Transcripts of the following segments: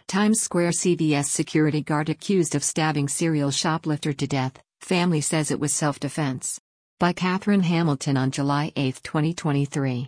Times Square CVS security guard accused of stabbing serial shoplifter to death, family says it was self-defense. By Catherine Hamilton on July 8, 2023.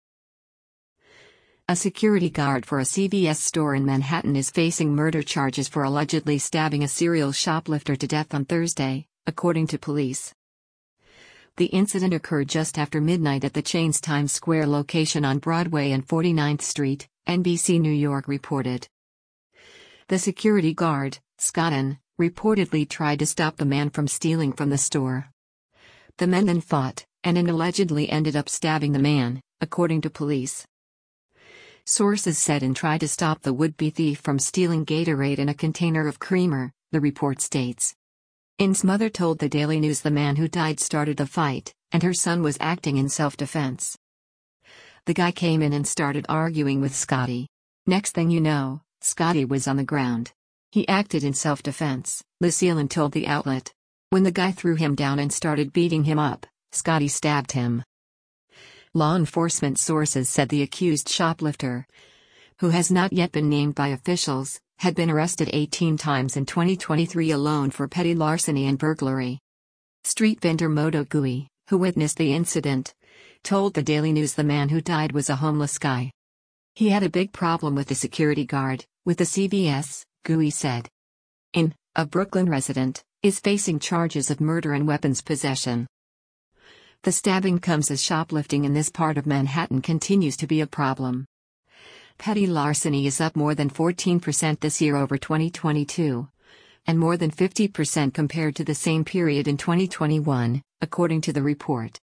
A security guard for a CVS store in Manhattan is facing murder charges for allegedly stabbing a serial shoplifter to death on Thursday, according to police. The incident occurred just after midnight at the chain's Times Square location on Broadway and 49th Street, NBC New York reported. The security guard, Scotton, reportedly tried to stop the man from stealing from the store. The men then fought, and allegedly ended up stabbing the man, according to police. Sources said In tried to stop the would-be thief from stealing Gatorade and a container of creamer, the report states. In's mother told the Daily News the man who died started the fight, and her son was acting in self-defense. The guy came in and started arguing with Scotty. Next thing you know, Scotty was on the ground. He acted in self-defense, Lucille told the outlet. When the guy threw him down and started beating him up, Scotty stabbed him. Law enforcement sources said the accused shoplifter, who has not yet been named by officials, had been arrested 18 times in 2023 alone for petty larceny and burglary. Street vendor Moto Gui, who witnessed the incident, told the Daily News the man who died was a homeless guy. He had a big problem with the security guard, with the CVS, Gui said. In, a Brooklyn resident, is facing charges of murder and weapons possession. The stabbing comes as shoplifting in this part of Manhattan continues to be a problem. Petty larceny is up more than 14% this year over 2022, and more than 50% compared to the same period in 2021, according to the report.